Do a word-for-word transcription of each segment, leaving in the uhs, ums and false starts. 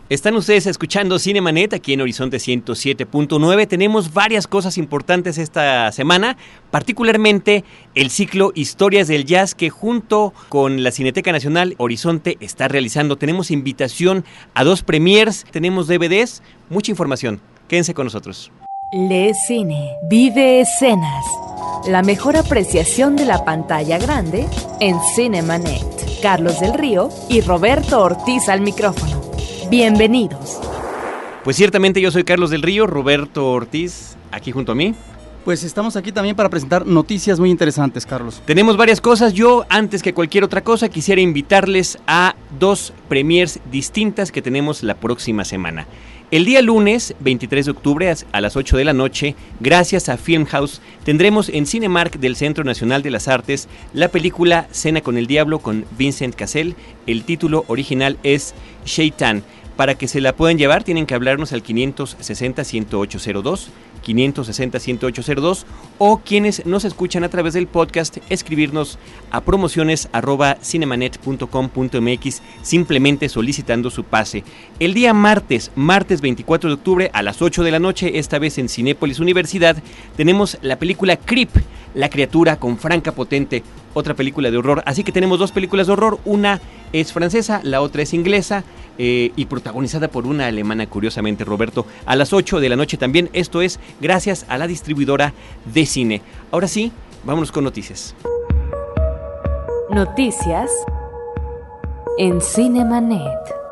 Están ustedes escuchando Cinemanet aquí en Horizonte ciento siete punto nueve. Tenemos varias cosas importantes esta semana, particularmente el ciclo Historias del Jazz que junto con la Cineteca Nacional Horizonte está realizando. Tenemos invitación a dos premiers, tenemos D V Ds, mucha información. Quédense con nosotros. Lee cine, vive escenas. La mejor apreciación de la pantalla grande en Cinemanet. Carlos del Río y Roberto Ortiz al micrófono. Bienvenidos. Pues ciertamente yo soy Carlos del Río, Roberto Ortiz, aquí junto a mí. Pues estamos aquí también para presentar noticias muy interesantes, Carlos. Tenemos varias cosas. Yo, antes que cualquier otra cosa, quisiera invitarles a dos premiers distintas que tenemos la próxima semana. El día lunes, veintitrés de octubre, a las ocho de la noche, gracias a Filmhouse, tendremos en Cinemark del Centro Nacional de las Artes la película Cena con el Diablo con Vincent Cassel. El título original es Shaitan. Para que se la puedan llevar, tienen que hablarnos al quinientos sesenta, ciento ocho cero dos, quinientos sesenta, ciento ocho cero dos, o quienes nos escuchan a través del podcast, escribirnos a promociones arroba cinemanet punto com punto m x, simplemente solicitando su pase. El día martes, martes veinticuatro de octubre, a las ocho de la noche, esta vez en Cinépolis Universidad, tenemos la película Creep, La Criatura, con Franca Potente, otra película de horror. Así que tenemos dos películas de horror, una es francesa, la otra es inglesa, eh, y protagonizada por una alemana, curiosamente, Roberto, a las ocho de la noche también. Esto es gracias a la distribuidora de cine. Ahora sí, vámonos con noticias. Noticias en Cinemanet.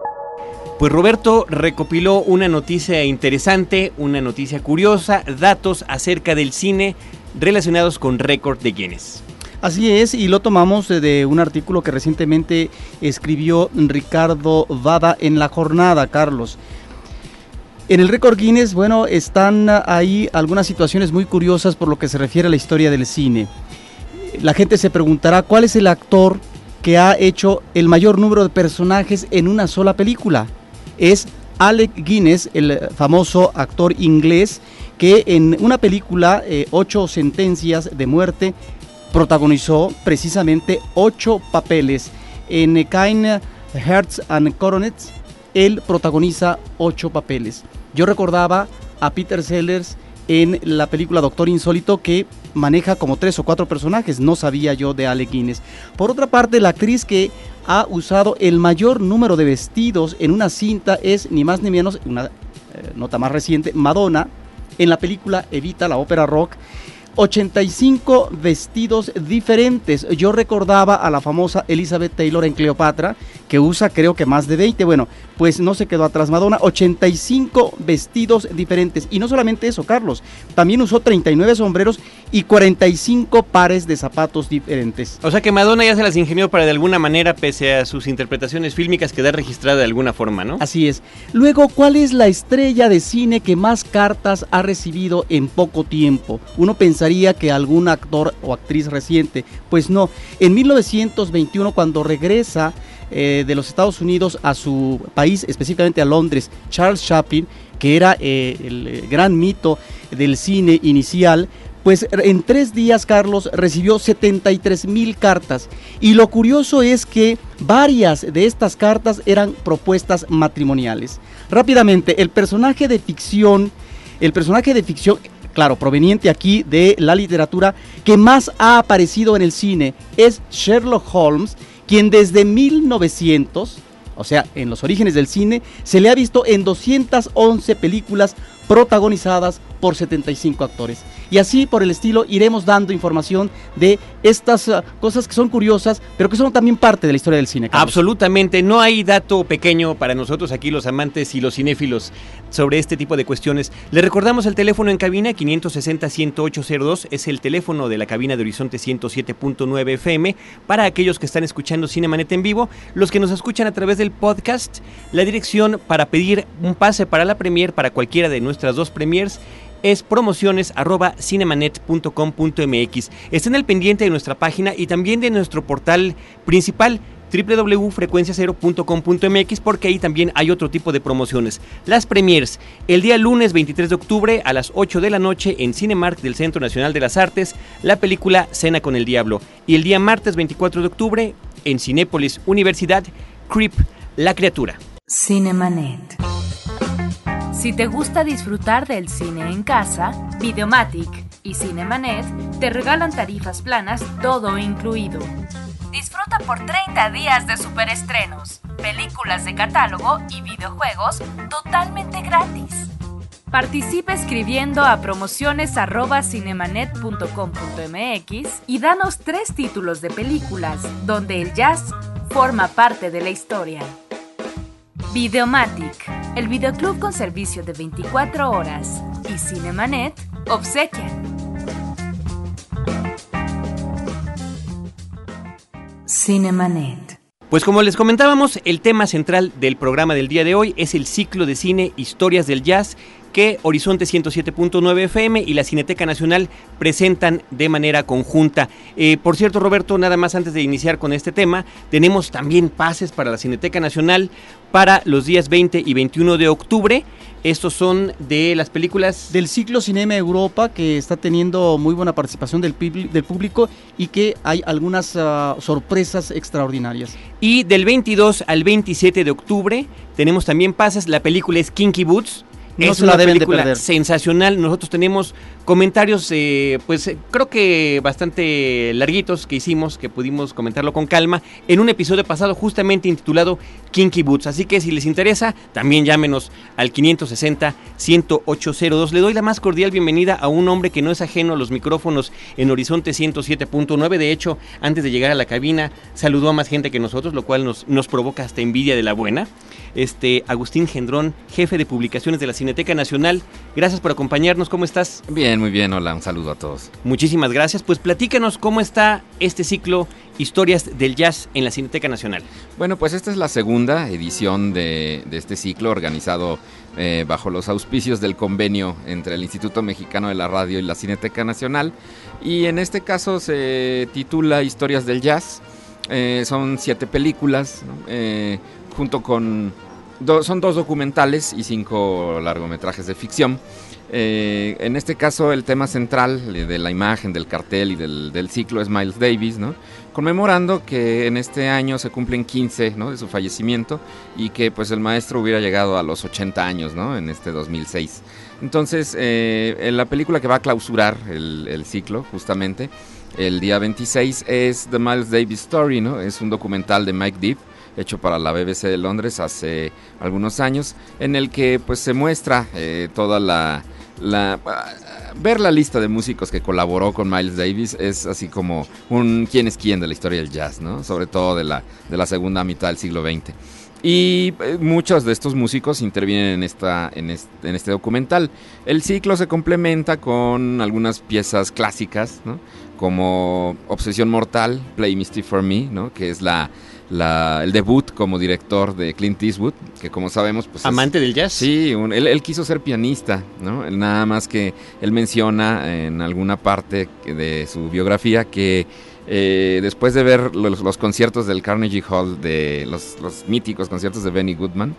Pues Roberto recopiló una noticia interesante, una noticia curiosa, datos acerca del cine relacionados con récord de Guinness. Así es, y lo tomamos de un artículo que recientemente escribió Ricardo Vada en La Jornada, Carlos. En el récord Guinness, bueno, están ahí algunas situaciones muy curiosas por lo que se refiere a la historia del cine. La gente se preguntará, ¿cuál es el actor que ha hecho el mayor número de personajes en una sola película? Es Alec Guinness, el famoso actor inglés, que en una película, eh, Ocho Sentencias de Muerte, protagonizó precisamente ocho papeles. En Kind Hearts and Coronets, él protagoniza ocho papeles. Yo recordaba a Peter Sellers en la película Doctor Insólito, que maneja como tres o cuatro personajes. No sabía yo de Alec Guinness. Por otra parte, la actriz que ha usado el mayor número de vestidos en una cinta es ni más ni menos, una eh, nota más reciente, Madonna, en la película Evita, la ópera rock. ochenta y cinco vestidos diferentes. Yo recordaba a la famosa Elizabeth Taylor en Cleopatra, que usa creo que más de veinte. Bueno, pues no se quedó atrás Madonna, ochenta y cinco vestidos diferentes. Y no solamente eso, Carlos, también usó treinta y nueve sombreros y cuarenta y cinco pares de zapatos diferentes. O sea que Madonna ya se las ingenió para de alguna manera, pese a sus interpretaciones fílmicas, quedar registrada de alguna forma, ¿no? Así es. Luego, ¿cuál es la estrella de cine que más cartas ha recibido en poco tiempo? Uno pensaría que algún actor o actriz reciente, pues no. En mil novecientos veintiuno, cuando regresa eh, de los Estados Unidos a su país, específicamente a Londres, Charles Chaplin, que era eh, el gran mito del cine inicial, pues en tres días, Carlos, recibió setenta y tres mil cartas. Y lo curioso es que varias de estas cartas eran propuestas matrimoniales. Rápidamente, el personaje de ficción, el personaje de ficción, claro, proveniente aquí de la literatura, que más ha aparecido en el cine es Sherlock Holmes, quien desde mil novecientos, o sea, en los orígenes del cine, se le ha visto en doscientas once películas protagonizadas por setenta y cinco actores. Y así por el estilo iremos dando información de estas uh, cosas que son curiosas, pero que son también parte de la historia del cine, Carlos. Absolutamente, no hay dato pequeño para nosotros aquí los amantes y los cinéfilos sobre este tipo de cuestiones. Le recordamos el teléfono en cabina, quinientos sesenta, ciento ocho cero dos, es el teléfono de la cabina de Horizonte ciento siete punto nueve F M, para aquellos que están escuchando Cinemanet en vivo, los que nos escuchan a través del podcast, la dirección para pedir un pase para la premier, para cualquiera de nuestras dos premiers, es promociones arroba cinemanet punto com punto m x. Estén al pendiente de nuestra página y también de nuestro portal principal, doble u doble u doble u punto frecuencia cero punto com punto m x, porque ahí también hay otro tipo de promociones. Las premiers, el día lunes veintitrés de octubre a las ocho de la noche en Cinemark del Centro Nacional de las Artes, la película Cena con el Diablo. Y el día martes veinticuatro de octubre en Cinépolis Universidad, Creep, La Criatura. Cinemanet. Si te gusta disfrutar del cine en casa, Videomatic y Cinemanet te regalan tarifas planas todo incluido. Disfruta por treinta días de superestrenos, películas de catálogo y videojuegos totalmente gratis. Participa escribiendo a promociones arroba cinemanet punto com punto m x y danos tres títulos de películas donde el jazz forma parte de la historia. Videomatic, el videoclub con servicio de veinticuatro horas, y Cinemanet obsequian. Cinemanet. Pues como les comentábamos, el tema central del programa del día de hoy es el ciclo de cine Historias del Jazz que Horizonte ciento siete punto nueve F M y la Cineteca Nacional presentan de manera conjunta. Eh, por cierto, Roberto, nada más antes de iniciar con este tema, tenemos también pases para la Cineteca Nacional para los días veinte y veintiuno de octubre. Estos son de las películas del ciclo Cinema Europa, que está teniendo muy buena participación del, del público y que hay algunas uh, sorpresas extraordinarias. Y del veintidós al veintisiete de octubre tenemos también pases. La película es Kinky Boots. No es se la una deben de película perder. Sensacional. Nosotros tenemos comentarios, eh, pues eh, creo que bastante larguitos que hicimos, que pudimos comentarlo con calma, en un episodio pasado justamente intitulado Kinky Boots. Así que si les interesa, también llámenos al quinientos sesenta, ciento ocho cero dos. Le doy la más cordial bienvenida a un hombre que no es ajeno a los micrófonos en Horizonte ciento siete punto nueve. De hecho, antes de llegar a la cabina, saludó a más gente que nosotros, lo cual nos, nos provoca hasta envidia de la buena. Este, Agustín Gendrón, jefe de publicaciones de la Cineteca Nacional. Gracias por acompañarnos, ¿cómo estás? Bien, muy bien, hola, un saludo a todos. Muchísimas gracias, pues platícanos cómo está este ciclo Historias del Jazz en la Cineteca Nacional. Bueno, pues esta es la segunda edición de, de este ciclo organizado eh, bajo los auspicios del convenio entre el Instituto Mexicano de la Radio y la Cineteca Nacional, y en este caso se titula Historias del Jazz. Eh, son siete películas, ¿no? eh, junto con do, son dos documentales y cinco largometrajes de ficción. Eh, en este caso el tema central de la imagen, del cartel y del, del ciclo es Miles Davis, ¿no? Conmemorando que en este año se cumplen quince, ¿no?, de su fallecimiento, y que pues el maestro hubiera llegado a los ochenta años, ¿no?, en este dos mil seis. Entonces, eh, en la película que va a clausurar el, el ciclo, justamente, el día veintiséis, es The Miles Davis Story, ¿no? Es un documental de Mike Deep, hecho para la B B C de Londres hace algunos años, en el que pues se muestra eh, toda la... La, ver la lista de músicos que colaboró con Miles Davis es así como un quién es quién de la historia del jazz, ¿no? Sobre todo de la, de la segunda mitad del siglo veinte. Y eh, muchos de estos músicos intervienen en, esta, en, este, en este documental. El ciclo se complementa con algunas piezas clásicas, ¿no?, como Obsesión Mortal, Play Misty for Me, ¿no?, que es la... La, el debut como director de Clint Eastwood, que como sabemos pues amante es, del jazz. Sí, un, él, él quiso ser pianista, ¿no? Él, nada más que él menciona en alguna parte de su biografía que eh, después de ver los, los conciertos del Carnegie Hall, de los, los míticos conciertos de Benny Goodman,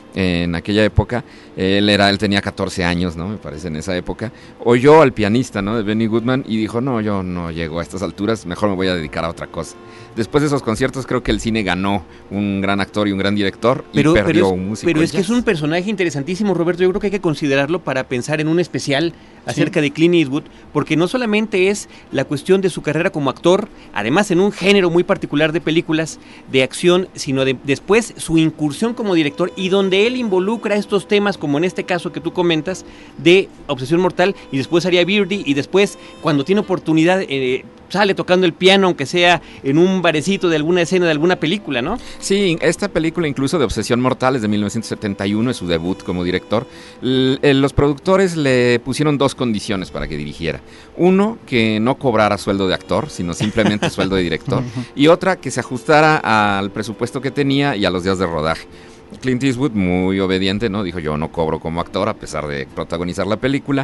en aquella época, él era, él tenía catorce años, ¿no?, me parece, en esa época, oyó al pianista, ¿no?, de Benny Goodman y dijo, no, yo no llego a estas alturas, mejor me voy a dedicar a otra cosa. Después de esos conciertos creo que el cine ganó un gran actor y un gran director, y pero, perdió pero es, un músico. Pero es jazz. que es un personaje interesantísimo, Roberto. Yo creo que hay que considerarlo para pensar en un especial acerca sí. de Clint Eastwood, porque no solamente es la cuestión de su carrera como actor, además en un género muy particular de películas de acción, sino de, después su incursión como director, y donde él involucra estos temas, como en este caso que tú comentas, de Obsesión Mortal, y después haría Birdie, y después, cuando tiene oportunidad, eh, sale tocando el piano, aunque sea en un barecito de alguna escena de alguna película, ¿no? Sí, esta película incluso de Obsesión Mortal es de mil novecientos setenta y uno, es su debut como director. L- los productores le pusieron dos condiciones para que dirigiera. Uno, que no cobrara sueldo de actor, sino simplemente sueldo de director. Y otra, que se ajustara al presupuesto que tenía y a los días de rodaje. Clint Eastwood, muy obediente, ¿no? Dijo, yo no cobro como actor a pesar de protagonizar la película,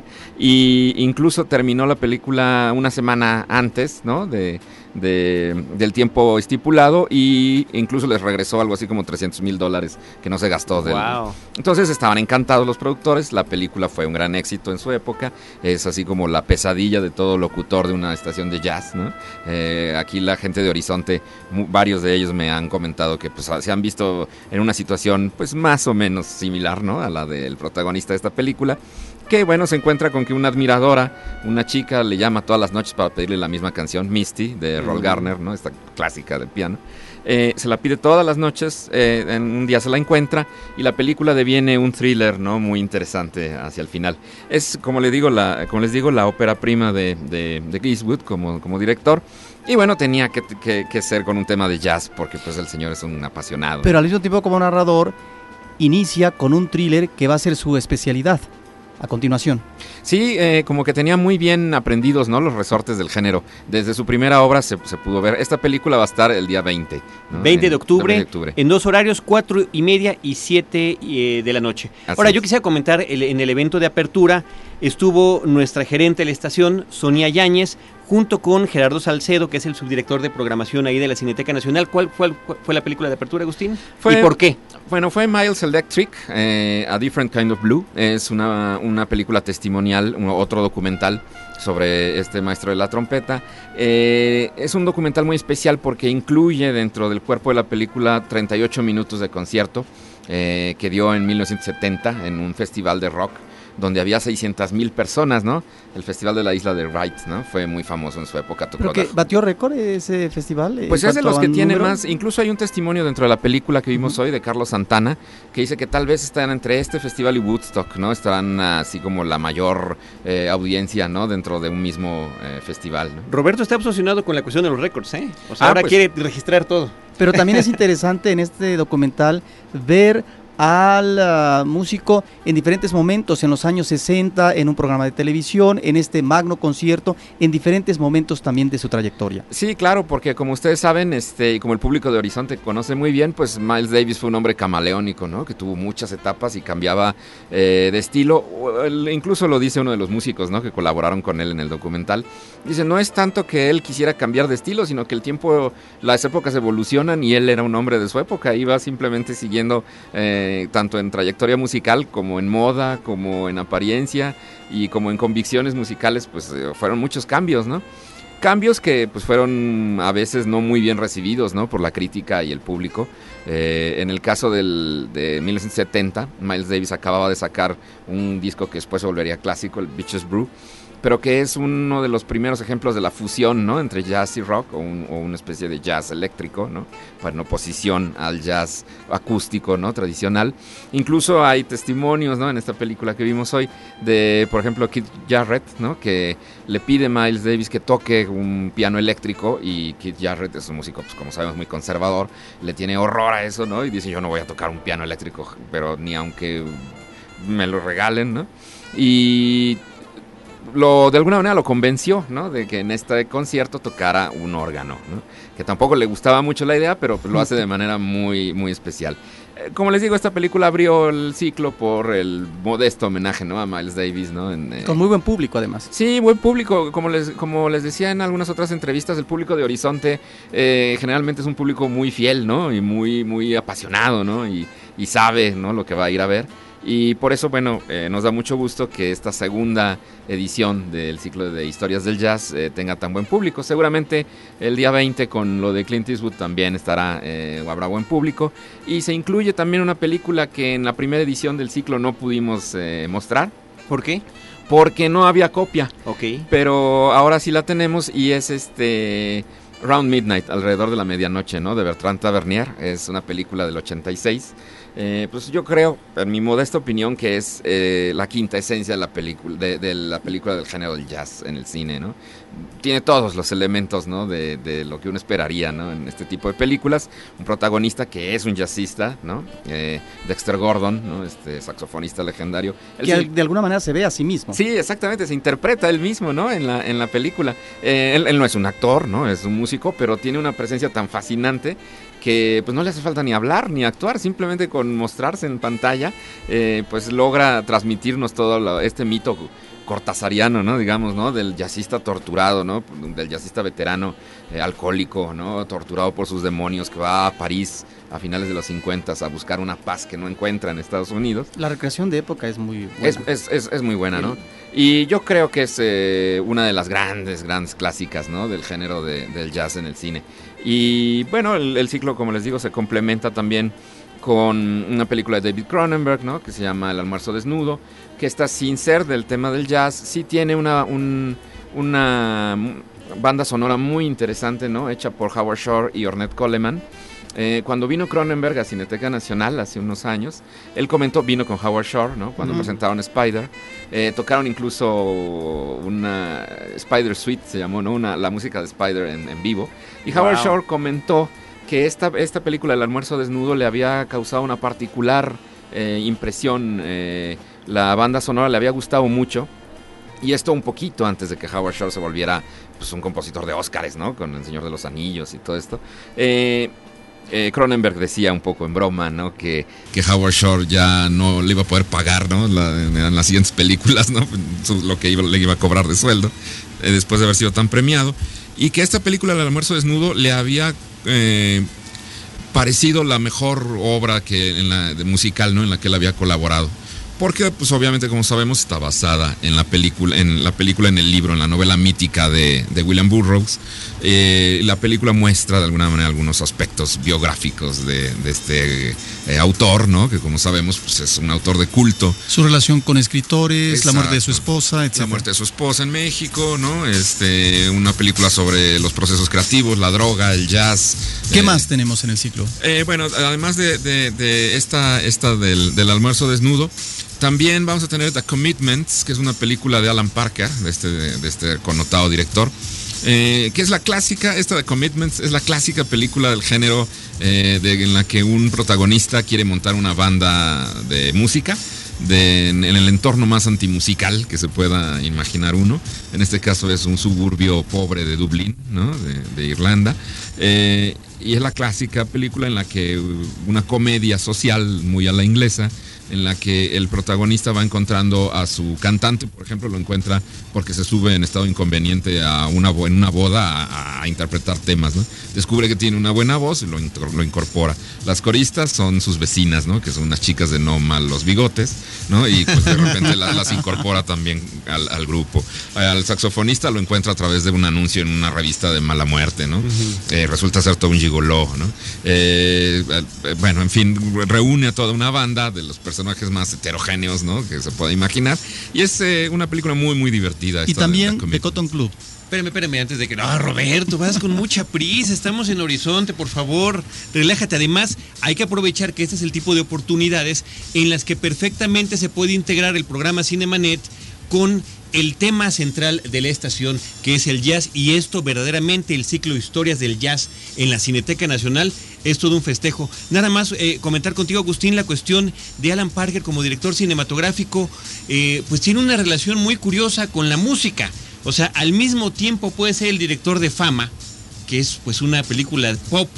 y incluso terminó la película una semana antes, ¿no?, de, de, del tiempo estipulado, y incluso les regresó algo así como trescientos mil dólares que no se gastó. Del... Wow. Entonces estaban encantados los productores, la película fue un gran éxito en su época, es así como la pesadilla de todo locutor de una estación de jazz, ¿no? Eh, aquí la gente de Horizonte, varios de ellos me han comentado que pues se han visto en una situación situación pues más o menos similar, ¿no?, a la del protagonista de esta película, que bueno, se encuentra con que una admiradora, una chica, le llama todas las noches para pedirle la misma canción, Misty, de Roll Garner, ¿no?, esta clásica del piano. Eh, se la pide todas las noches, eh, en un día se la encuentra y la película deviene un thriller, ¿no?, muy interesante hacia el final. Es, como les digo, la, como les digo, la ópera prima de, de, de Eastwood como, como director. Y bueno, tenía que, que, que ser con un tema de jazz, porque pues el señor es un apasionado. Pero al mismo tiempo, como narrador, inicia con un thriller que va a ser su especialidad a continuación. Sí, eh, como que tenía muy bien aprendidos, ¿no?, los resortes del género. Desde su primera obra se, se pudo ver. Esta película va a estar el día veinte, ¿no?, veinte de octubre, veinte de octubre, en dos horarios, cuatro y media y siete eh, de la noche. Así Ahora, es. yo quisiera comentar, el, en el evento de apertura estuvo nuestra gerente de la estación, Sonia Yáñez, junto con Gerardo Salcedo, que es el subdirector de programación ahí de la Cineteca Nacional. ¿Cuál fue, cuál fue la película de apertura, Agustín? Fue, ¿Y por qué? Bueno, fue Miles Electric, eh, A Different Kind of Blue. Es una, una película testimonial, un, otro documental sobre este maestro de la trompeta. Eh, es un documental muy especial porque incluye dentro del cuerpo de la película treinta y ocho minutos de concierto eh, que dio en mil novecientos setenta en un festival de rock, donde había seiscientas mil personas, ¿no? El Festival de la Isla de Wright, ¿no? Fue muy famoso en su época. ¿Pero que batió récord ese festival? Pues es de los que tiene número? más. Incluso hay un testimonio dentro de la película que vimos uh-huh. hoy de Carlos Santana, que dice que tal vez están entre este festival y Woodstock, ¿no? Estarán así como la mayor eh, audiencia, ¿no?, dentro de un mismo eh, festival, ¿no? Roberto está obsesionado con la cuestión de los récords, ¿eh? O sea, ah, ahora pues, quiere registrar todo. Pero también es interesante en este documental ver al uh, músico en diferentes momentos, en los años sesenta, en un programa de televisión, en este magno concierto, en diferentes momentos también de su trayectoria. Sí, claro, porque como ustedes saben, este, y como el público de Horizonte conoce muy bien, pues Miles Davis fue un hombre camaleónico, ¿no?, que tuvo muchas etapas y cambiaba eh, de estilo. Incluso lo dice uno de los músicos, ¿no?, que colaboraron con él en el documental. Dice, no es tanto que él quisiera cambiar de estilo, sino que el tiempo, las épocas evolucionan y él era un hombre de su época, iba simplemente siguiendo eh, tanto en trayectoria musical como en moda, como en apariencia y como en convicciones musicales, pues eh, fueron muchos cambios, ¿no? Cambios que pues fueron a veces no muy bien recibidos, ¿no?, por la crítica y el público. Eh, en el caso del, de mil novecientos setenta, Miles Davis acababa de sacar un disco que después se volvería clásico, el Bitches Brew, pero que es uno de los primeros ejemplos de la fusión, ¿no?, entre jazz y rock, o, un, o una especie de jazz eléctrico, ¿no?, en oposición al jazz acústico, ¿no?, tradicional. Incluso hay testimonios, ¿no?, en esta película que vimos hoy, de, por ejemplo, Keith Jarrett, ¿no?, que le pide a Miles Davis que toque un piano eléctrico, y Keith Jarrett es un músico, pues como sabemos, muy conservador, le tiene horror a eso, ¿no?, y dice, yo no voy a tocar un piano eléctrico, pero ni aunque me lo regalen, ¿no?, y Lo, de alguna manera lo convenció, ¿no?, de que en este concierto tocara un órgano, ¿no?, que tampoco le gustaba mucho la idea, pero pues lo hace de manera muy, muy especial. Eh, como les digo, esta película abrió el ciclo por el modesto homenaje, ¿no?, a Miles Davis, ¿no? En, eh... Con muy buen público, además. Sí, buen público. Como les, como les decía en algunas otras entrevistas, el público de Horizonte eh, generalmente es un público muy fiel, ¿no?, y muy, muy apasionado, ¿no?, y, y sabe, ¿no?, lo que va a ir a ver. Y por eso, bueno, eh, nos da mucho gusto que esta segunda edición del ciclo de historias del jazz eh, tenga tan buen público. Seguramente el día veinte con lo de Clint Eastwood también estará, eh, habrá buen público. Y se incluye también una película que en la primera edición del ciclo no pudimos eh, mostrar. ¿Por qué? Porque no había copia. Ok. Pero ahora sí la tenemos y es este... Round Midnight, alrededor de la medianoche, ¿no?, de Bertrand Tavernier. Es una película del ochenta y seis. Eh, pues yo creo, en mi modesta opinión, que es eh, la quinta esencia de la película, de, de la película del género del jazz en el cine, ¿no? Tiene todos los elementos, ¿no?, de, de lo que uno esperaría, ¿no?, en este tipo de películas. Un protagonista que es un jazzista, ¿no?, eh, Dexter Gordon, ¿no?, este saxofonista legendario. Él que se... de alguna manera se ve a sí mismo. Sí, exactamente, se interpreta él mismo, ¿no?, en la, en la película. Eh, él, él no es un actor, ¿no?, es un músico, pero tiene una presencia tan fascinante que pues no le hace falta ni hablar ni actuar, simplemente con mostrarse en pantalla, eh, pues logra transmitirnos todo lo, este mito cortasariano, ¿no?, digamos, ¿no?, del jazzista torturado, ¿no?, del jazzista veterano, eh, alcohólico, ¿no?, torturado por sus demonios, que va a París a finales de los cincuenta a buscar una paz que no encuentra en Estados Unidos. La recreación de época es muy buena. Es, es, es, es muy buena, ¿no? Y yo creo que es eh, una de las grandes, grandes clásicas, ¿no?, del género de, del jazz en el cine. Y bueno, el, el ciclo, como les digo, se complementa también con una película de David Cronenberg, ¿no? Que se llama El almuerzo desnudo, que está sin ser del tema del jazz, sí tiene una, un, una banda sonora muy interesante, ¿no? Hecha por Howard Shore y Ornette Coleman. Eh, cuando vino Cronenberg a Cineteca Nacional hace unos años, él comentó, vino con Howard Shore, ¿no? Cuando uh-huh. presentaron Spider, eh, tocaron incluso una Spider Suite, se llamó, ¿no? Una, la música de Spider en, en vivo, y Howard wow. Shore comentó que esta, esta película, El almuerzo desnudo, le había causado una particular eh, impresión, eh, la banda sonora le había gustado mucho, y esto un poquito antes de que Howard Shore se volviera pues, un compositor de Óscares, ¿no? Con El Señor de los Anillos y todo esto. Eh, Eh, Cronenberg decía un poco en broma, ¿no? Que, que Howard Shore ya no le iba a poder pagar, ¿no? La, en, en las siguientes películas, ¿no? Lo que iba, le iba a cobrar de sueldo eh, después de haber sido tan premiado. Y que esta película, El almuerzo desnudo, le había eh, parecido la mejor obra que en la, de musical, ¿no? En la que él había colaborado. Porque, pues obviamente, como sabemos, está basada en la película, en la película, en el libro, en la novela mítica de, de William Burroughs. Eh, la película muestra de alguna manera algunos aspectos biográficos de, de este eh, autor, ¿no? Que como sabemos, pues es un autor de culto. Su relación con escritores, exacto, la muerte de su esposa, etcétera. La muerte de su esposa en México, ¿no? Este, una película sobre los procesos creativos, la droga, el jazz. ¿Qué eh, más tenemos en el ciclo? Eh, bueno, además de, de, de esta, esta del, del almuerzo desnudo, también vamos a tener The Commitments, que es una película de Alan Parker, de este, de este connotado director, eh, que es la clásica, esta The Commitments es la clásica película del género eh, de, en la que un protagonista quiere montar una banda de música de, en, en el entorno más antimusical que se pueda imaginar uno. En este caso es un suburbio pobre de Dublín, ¿no? de, de Irlanda. Eh, y es la clásica película en la que una comedia social muy a la inglesa, en la que el protagonista va encontrando a su cantante, por ejemplo, lo encuentra porque se sube en estado inconveniente a una, en una boda a, a interpretar temas, ¿no? Descubre que tiene una buena voz y lo, lo incorpora. Las coristas son sus vecinas, ¿no? Que son unas chicas de no malos bigotes, ¿no? Y pues de repente las, las incorpora también al, al grupo. Al saxofonista lo encuentra a través de un anuncio en una revista de mala muerte, ¿no? Uh-huh. Eh, resulta ser todo un gigoló, ¿no? Eh, eh, bueno, en fin, reúne a toda una banda de los personajes personajes más heterogéneos, ¿no? Que se pueda imaginar. Y es eh, una película muy, muy divertida. Y también The Cotton Club. Espérame, espérame, antes de que... No, Roberto, vas con mucha prisa, estamos en Horizonte, por favor, relájate. Además, hay que aprovechar que este es el tipo de oportunidades en las que perfectamente se puede integrar el programa Cinemanet con el tema central de la estación, que es el jazz, y esto verdaderamente, el ciclo Historias del Jazz en la Cineteca Nacional, es todo un festejo. Nada más eh, comentar contigo, Agustín, la cuestión de Alan Parker como director cinematográfico, eh, pues tiene una relación muy curiosa con la música. O sea, al mismo tiempo puede ser el director de Fama, que es pues una película pop,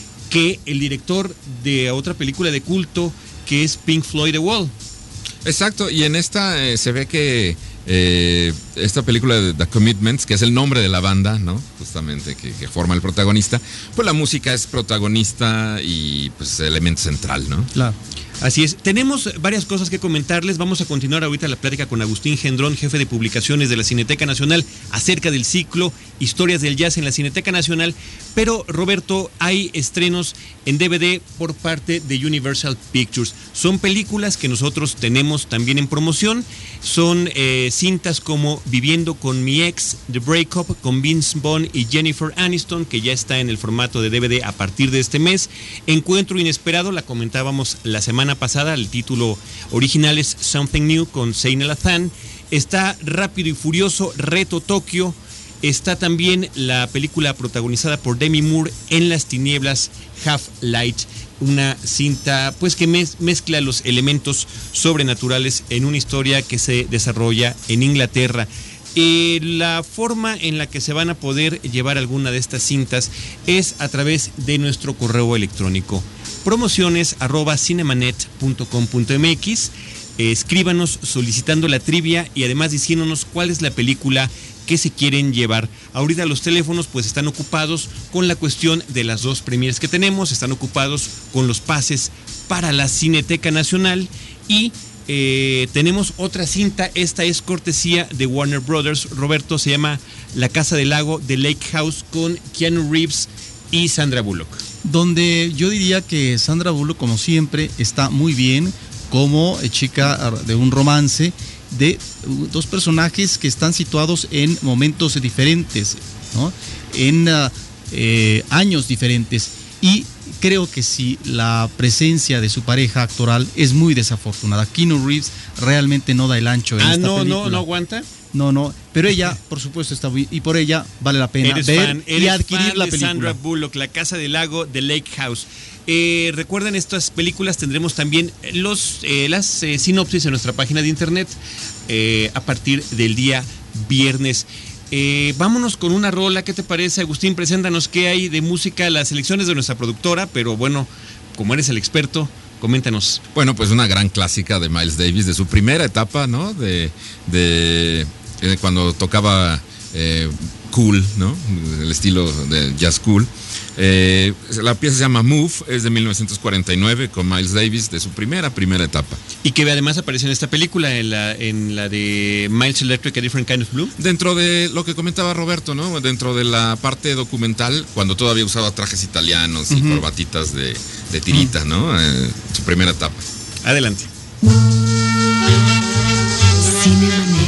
que el director de otra película de culto, que es Pink Floyd The Wall. Exacto, y en esta eh, se ve que eh, esta película de The Commitments, que es el nombre de la banda, ¿no? Justamente que, que forma el protagonista, pues la música es protagonista y pues elemento central, ¿no? Claro. Así es, tenemos varias cosas que comentarles. Vamos a continuar ahorita la plática con Agustín Gendrón, jefe de publicaciones de la Cineteca Nacional, acerca del ciclo Historias del Jazz en la Cineteca Nacional. Pero, Roberto, hay estrenos en D V D por parte de Universal Pictures. Son películas que nosotros tenemos también en promoción. Son eh, cintas como Viviendo con mi ex, The Breakup, con Vince Vaughn y Jennifer Aniston, que ya está en el formato de D V D a partir de este mes. Encuentro Inesperado, la comentábamos la semana pasada, el título original es Something New con Zayn Al-Athan. Está Rápido y Furioso, Reto Tokio. Está también la película protagonizada por Demi Moore, En las tinieblas, Half-Light, una cinta pues que mez- mezcla los elementos sobrenaturales en una historia que se desarrolla en Inglaterra. Eh, la forma en la que se van a poder llevar alguna de estas cintas es a través de nuestro correo electrónico promociones arroba cinemanet punto com punto m x. Eh, escríbanos solicitando la trivia y además diciéndonos cuál es la película que se quieren llevar. Ahorita los teléfonos pues están ocupados con la cuestión de las dos premieres que tenemos, están ocupados con los pases para la Cineteca Nacional y eh, tenemos otra cinta. Esta es cortesía de Warner Brothers. Roberto, se llama La Casa del Lago, The Lake House, con Keanu Reeves y Sandra Bullock. donde yo diría que Sandra Bullock, como siempre, está muy bien como chica de un romance de dos personajes que están situados en momentos diferentes, ¿no? En uh, eh, años diferentes, y creo que sí, la presencia de su pareja actoral es muy desafortunada. Keanu Reeves realmente no da el ancho en ah, esta no, película. no, no aguanta. No, no, pero ella, por supuesto, está muy, y por ella vale la pena Eres ver fan, y eres adquirir fan la de película. Sandra Bullock, La Casa del Lago, The Lake House. Eh, recuerden, estas películas tendremos también los eh, las eh, sinopsis en nuestra página de internet eh, a partir del día viernes. Eh, vámonos con una rola, ¿qué te parece, Agustín? Preséntanos qué hay de música, las selecciones de nuestra productora, pero bueno, como eres el experto, coméntanos. Bueno, pues una gran clásica de Miles Davis, de su primera etapa, ¿no? De, de, de cuando tocaba eh, cool, ¿no? El estilo de jazz cool. Eh, la pieza se llama Move, es de mil novecientos cuarenta y nueve, con Miles Davis, de su primera, primera etapa. Y que además aparece en esta película, en la, en la de Miles Electric, A Different Kind of Blue. Dentro de lo que comentaba Roberto, ¿no? Dentro de la parte documental, cuando todavía usaba trajes italianos y uh-huh. corbatitas de, de tirita, ¿no? Eh, su primera etapa. Adelante. Cinemanet.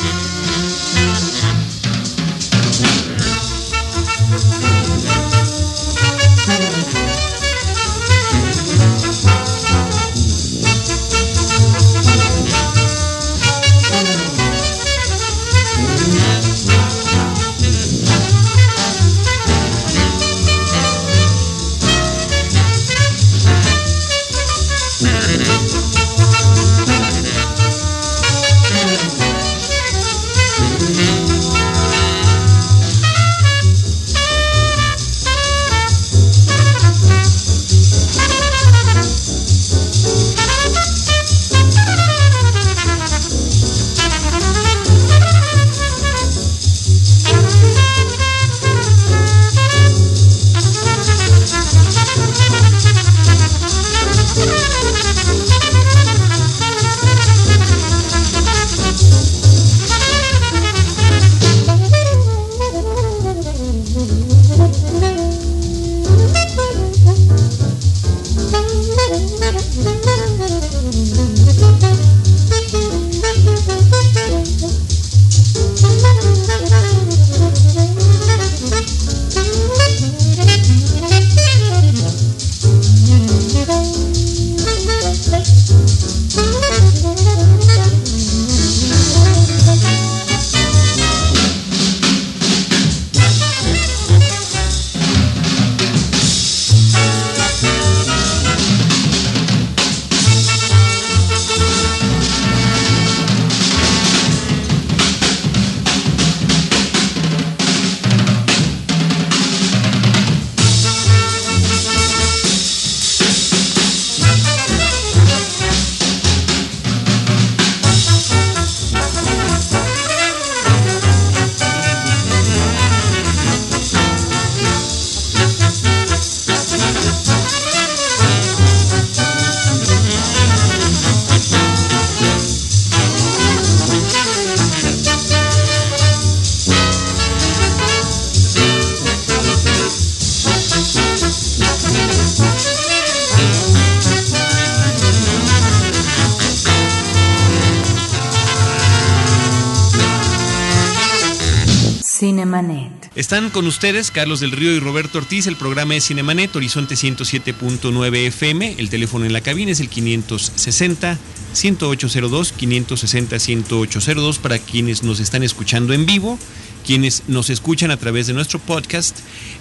Cinemanet. Están con ustedes Carlos del Río y Roberto Ortiz. El programa es Cinemanet, Horizonte ciento siete punto nueve F M. El teléfono en la cabina es el quinientos sesenta, ciento ocho cero dos, quinientos sesenta, ciento ocho cero dos para quienes nos están escuchando en vivo. Quienes nos escuchan a través de nuestro podcast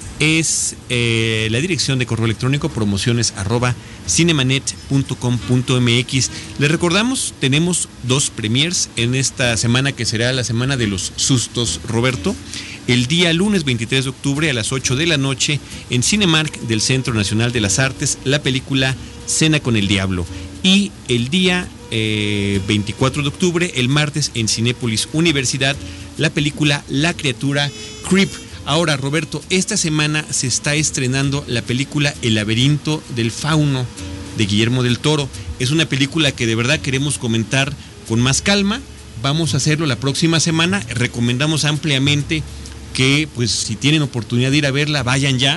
es eh, la dirección de correo electrónico promociones arroba cinemanet punto com punto m x. Les recordamos, tenemos dos premiers en esta semana que será la semana de los sustos, Roberto. El día lunes veintitrés de octubre a las ocho de la noche en Cinemark del Centro Nacional de las Artes, la película Cena con el Diablo. Y el día eh, veinticuatro de octubre, el martes en Cinépolis Universidad, la película La Criatura Creep. Ahora, Roberto, esta semana se está estrenando la película El laberinto del fauno de Guillermo del Toro. Es una película que de verdad queremos comentar con más calma. Vamos a hacerlo la próxima semana. Recomendamos ampliamente que, pues, si tienen oportunidad de ir a verla, vayan ya.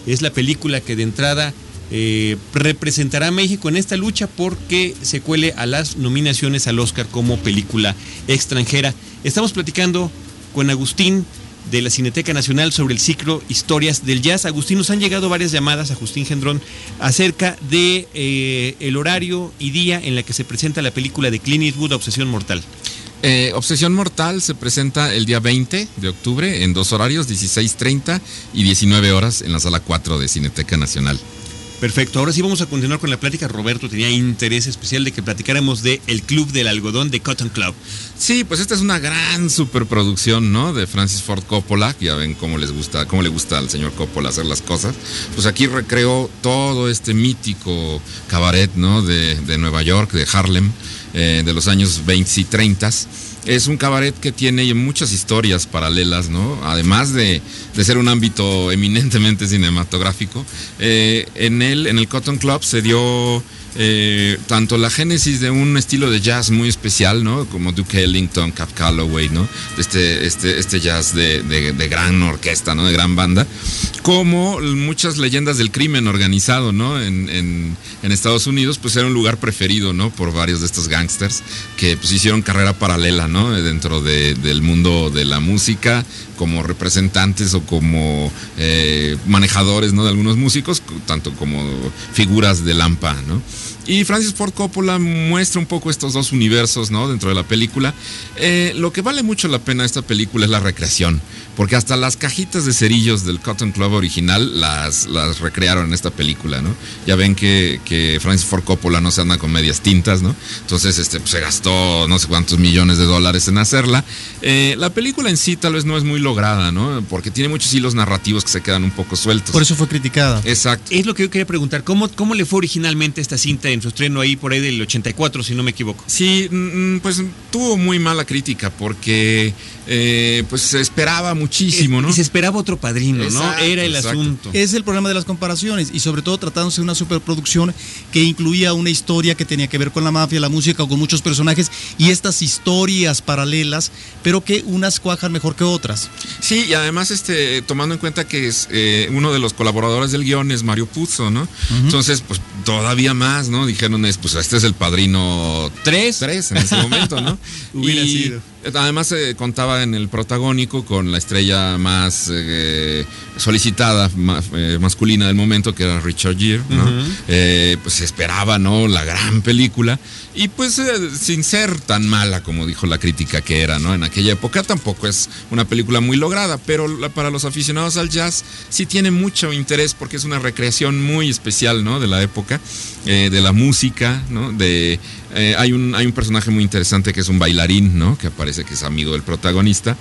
es la película que de entrada eh, representará a México en esta lucha porque se cuele a las nominaciones al Oscar como película extranjera. Estamos platicando con Agustín de la Cineteca Nacional sobre el ciclo Historias del Jazz. Agustín, nos han llegado varias llamadas a Agustín Gendrón acerca de eh, el horario y día en la que se presenta la película de Clint Eastwood, Obsesión Mortal. Eh, Obsesión Mortal se presenta el día veinte de octubre en dos horarios, dieciséis treinta y diecinueve horas en la sala cuatro de Cineteca Nacional. Perfecto, ahora sí vamos a continuar con la plática. Roberto tenía interés especial de que platicáramos de El Club del Algodón, de Cotton Club. Sí, pues esta es una gran superproducción, ¿no? De Francis Ford Coppola, ya ven cómo les gusta, cómo le gusta al señor Coppola hacer las cosas. Pues aquí recreó todo este mítico cabaret, ¿no? De, de Nueva York, de Harlem, eh, de los años veinte y treinta. Es un cabaret que tiene muchas historias paralelas, ¿no? Además de, de ser un ámbito eminentemente cinematográfico, eh, en él, en el Cotton Club, se dio eh, tanto la génesis de un estilo de jazz muy especial, ¿no? Como Duke Ellington, Cab Calloway, ¿no? Este, este, este jazz de, de, de gran orquesta, ¿no? De gran banda, como muchas leyendas del crimen organizado, ¿no? En, en, en Estados Unidos, pues era un lugar preferido, ¿no? Por varios de estos gángsters que pues hicieron carrera paralela, ¿no? Dentro de, del mundo de la música, como representantes o como eh, manejadores, ¿no? De algunos músicos, tanto como figuras de Lampa, ¿no? Y Francis Ford Coppola muestra un poco estos dos universos, ¿no? Dentro de la película. Eh, lo que vale mucho la pena de esta película es la recreación, porque hasta las cajitas de cerillos del Cotton Club original las, las recrearon en esta película, ¿no? Ya ven que, que Francis Ford Coppola no se anda con medias tintas, ¿no? Entonces este, pues, se gastó no sé cuántos millones de dólares en hacerla. Eh, la película en sí tal vez no es muy lograda, ¿no? Porque tiene muchos hilos narrativos que se quedan un poco sueltos. Por eso fue criticada. Exacto. Es lo que yo quería preguntar, ¿cómo, cómo le fue originalmente esta cinta en su estreno ahí por ahí del ochenta y cuatro, si no me equivoco? Sí, pues tuvo muy mala crítica porque eh, pues se esperaba muchísimo, ¿no? Y se esperaba otro Padrino, Exacto, ¿no? Era el exacto. asunto. Es el problema de las comparaciones y sobre todo tratándose de una superproducción que incluía una historia que tenía que ver con la mafia, la música, con muchos personajes y estas historias paralelas, pero que unas cuajan mejor que otras. Sí, y además este tomando en cuenta que es eh, uno de los colaboradores del guión es Mario Puzo, ¿no? Uh-huh. Entonces, pues todavía más, ¿no? Dijeron, es, pues este es el Padrino tres, tres en ese momento, ¿no? Hubiera y sido. Además eh, contaba en el protagónico con la estrella más eh, solicitada, más, eh, masculina del momento, que era Richard Gere, ¿no? Uh-huh. eh, pues se esperaba, ¿no? La gran película. Y pues eh, sin ser tan mala como dijo la crítica que era, ¿no? En aquella época tampoco es una película muy lograda, pero la, para los aficionados al jazz sí tiene mucho interés porque es una recreación muy especial, ¿no? De la época, eh, de la música, ¿no? De, eh, hay, un, hay un personaje muy interesante que es un bailarín, ¿no? Que aparece que es amigo del protagonista,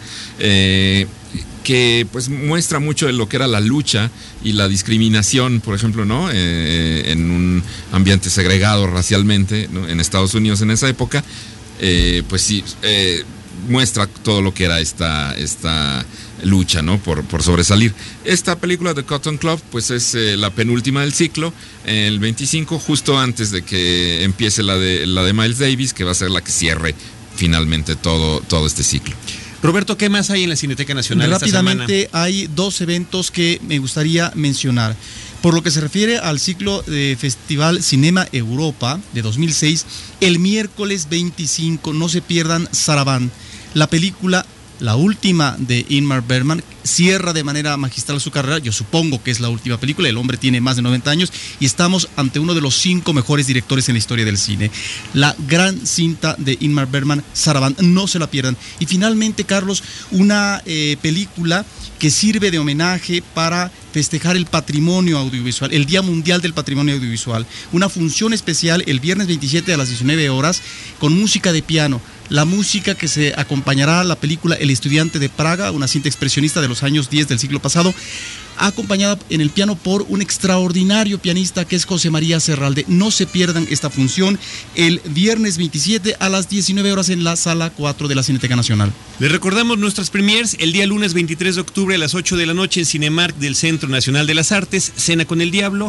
eh, que pues muestra mucho de lo que era la lucha y la discriminación, por ejemplo, ¿no? Eh, en un ambiente segregado racialmente, ¿no? En Estados Unidos en esa época, eh, pues sí, eh, muestra todo lo que era esta, esta lucha, ¿no? Por, por sobresalir. Esta película de Cotton Club, pues es eh, la penúltima del ciclo, el veinticinco, justo antes de que empiece la de, la de Miles Davis, que va a ser la que cierre finalmente todo, todo este ciclo. Roberto, ¿qué más hay en la Cineteca Nacional Rápidamente, esta semana? Hay dos eventos que me gustaría mencionar. Por lo que se refiere al ciclo de Festival Cinema Europa de dos mil seis, el miércoles veinticinco, no se pierdan Sarabán, la película, la última de Ingmar Bergman, cierra de manera magistral su carrera. Yo supongo que es la última película, el hombre tiene más de noventa años y estamos ante uno de los cinco mejores directores en la historia del cine. La gran cinta de Ingmar Bergman, Sarabán, no se la pierdan. Y finalmente, Carlos, una eh, película que sirve de homenaje para festejar el patrimonio audiovisual, el Día Mundial del Patrimonio Audiovisual. Una función especial el viernes veintisiete a las diecinueve horas con música de piano. La música que se acompañará a la película El Estudiante de Praga, una cinta expresionista de los años diez del siglo pasado, acompañada en el piano por un extraordinario pianista que es José María Serralde. No se pierdan esta función el viernes veintisiete a las diecinueve horas en la sala cuatro de la Cineteca Nacional. Les recordamos nuestras premiers el día lunes veintitrés de octubre a las ocho de la noche en Cinemark del Centro Nacional de las Artes, Cena con el Diablo,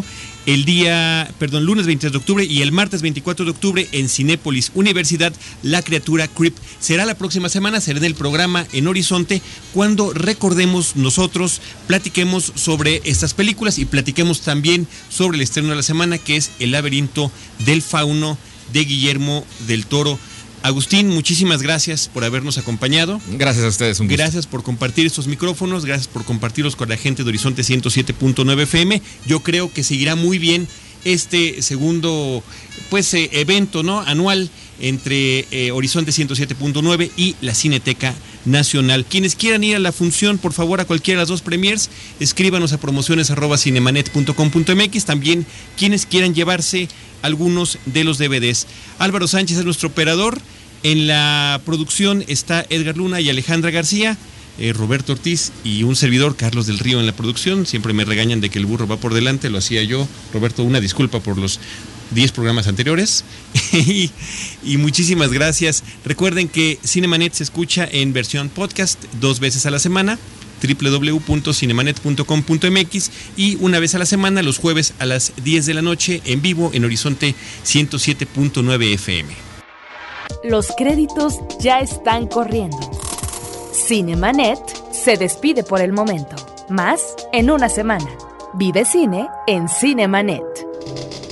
el día, perdón, lunes veintitrés de octubre y el martes veinticuatro de octubre en Cinépolis Universidad, La Criatura Creep. Será la próxima semana, será en el programa En Horizonte, cuando recordemos nosotros, platiquemos sobre estas películas y platiquemos también sobre el estreno de la semana, que es El laberinto del fauno de Guillermo del Toro. Agustín, muchísimas gracias por habernos acompañado. Gracias a ustedes, un gusto. Gracias por compartir estos micrófonos, gracias por compartirlos con la gente de Horizonte ciento siete punto nueve F M. Yo creo que seguirá muy bien este segundo pues eh, evento, ¿no?, anual entre eh, Horizonte ciento siete punto nueve y la Cineteca Nacional. Quienes quieran ir a la función, por favor, a cualquiera de las dos premiers, escríbanos a promociones arroba cinemanet punto com punto m x. También quienes quieran llevarse algunos de los D V Ds. Álvaro Sánchez es nuestro operador. En la producción está Edgar Luna y Alejandra García, eh, Roberto Ortiz y un servidor, Carlos del Río, en la producción. Siempre me regañan de que el burro va por delante, lo hacía yo. Roberto, una disculpa por los diez programas anteriores. y, y muchísimas gracias. Recuerden que Cinemanet se escucha en versión podcast dos veces a la semana, doble u doble u doble u punto cinemanet punto com punto m x, y una vez a la semana, los jueves a las diez de la noche, en vivo en Horizonte ciento siete punto nueve F M. Los créditos ya están corriendo. Cinemanet se despide por el momento. Más en una semana. Vive cine en Cinemanet.